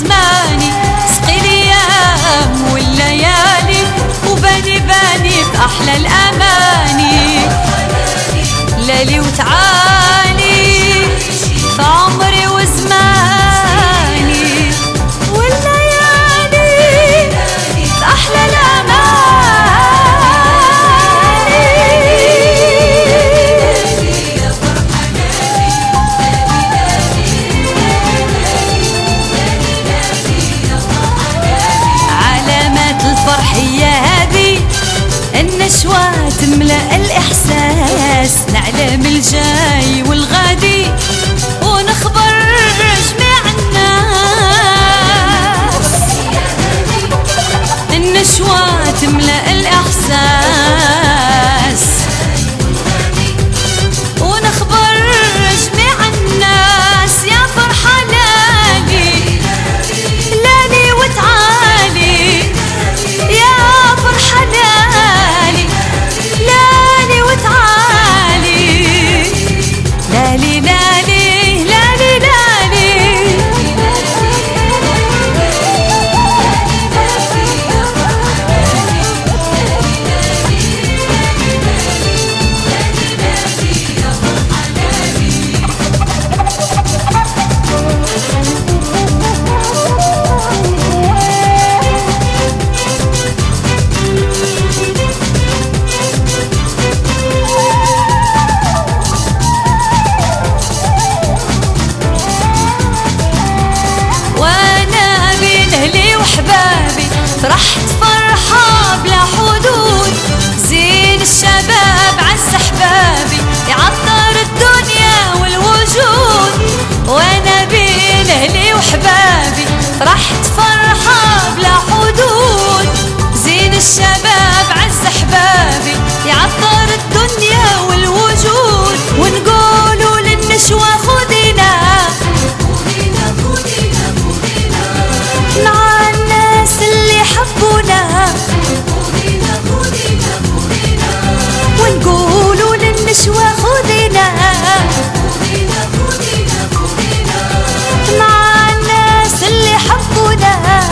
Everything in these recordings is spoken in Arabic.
وزماني، سقي الايام والليالي وباني باني بأحلى الاماني. ليلي وتعالي في عمري وزماني والليالي بأحلى الاماني. علامات الفرح هي هذه، النشوة تملأ الإحساس، نعلم الجاي والغادي ونخبر جميع الناس. النشوة تملأ الإحساس ونخبر جميع الناس. يا فرحة لالي لالي وتعالي، يا فرحة لالي لالي وتعالي، لالي لالي لالي لالي. فرحت فرحة بلا حدود، زين الشباب عز احبابي يعطر الدنيا والوجود. وانا بين اهلي وحبابي فرحت فرحة بلا حدود، زين الشباب عز احبابي يعطر الدنيا والوجود. ونقولوا للنشوة خدينا مع الناس اللي حبونا، ونقولوا للنشوة خذينا مع الناس اللي حبونا.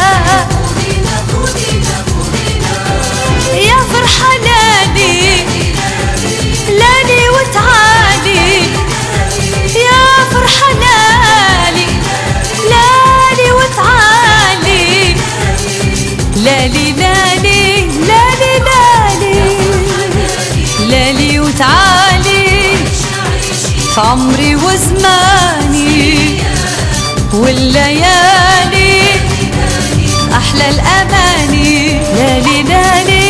يا فرحة لالي لالي وتعالي، يا فرحة لالي لالي وتعالي، لالي لالي لالي لالي لالي وتعالي في عمري وزماني والليالي أحلى الأماني. لالي لالي